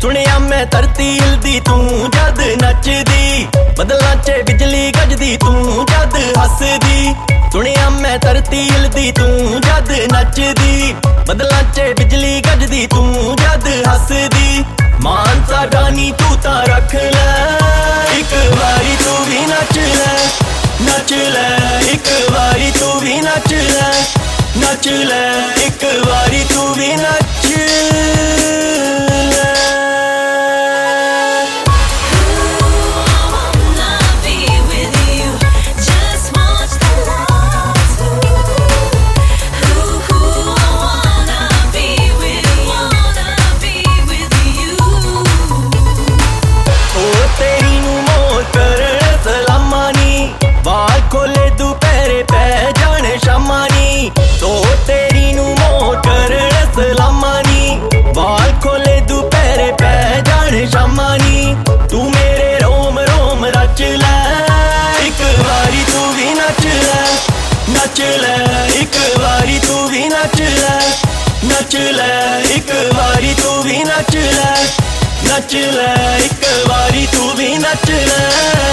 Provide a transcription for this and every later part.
सुनिया मैं धरती हिलदी तू जद नचदी, बदलां च बिजली गजदी तू जद हसदी। सुनिया मैं धरती हिलदी तू जद नचदी, बदलां च बिजली गजदी तू जद हसदी। मानसा डानी तू तां रख ले, एक बारी तू भी नच ले, नच ले एक बारी तू भी नच ले, नच ले एक बारी तू भी नच ले। खोले दोपहरे पै जाने शामानी, तो तेरी नू मोह कर सलामानी। बाल खोले दोपहरे पै जाने शामानी, तू मेरे रोम रोम रच ले, एक बारी तू भी नच ले, नच ले एक बारी तू भी नच ले, नच ले एक बारी तू भी नच ले, नच ले एक बारी तू भी नच ले।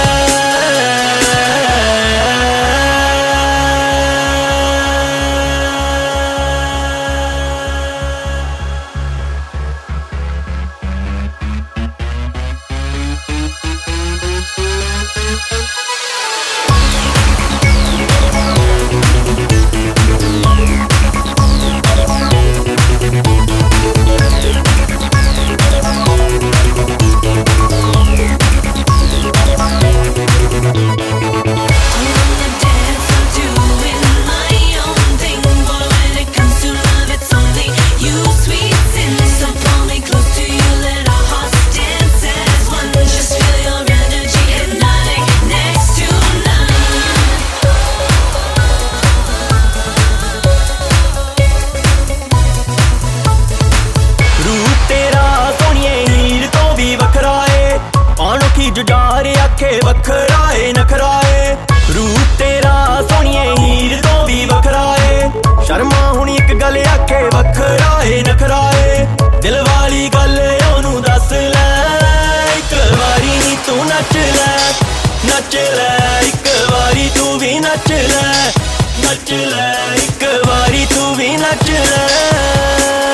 जुजार आखे वखराए नखराए, रूप तेरा सोनिए हीर तो भी वखराए। शर्मा हुण एक गल आखे वखराए नखराए, दिल वाली गल ओनू दस ले, एक बारी नी तू नच ले, नच ले एक बारी तू भी नच ले, नच ले एक बारी तू भी नच ले।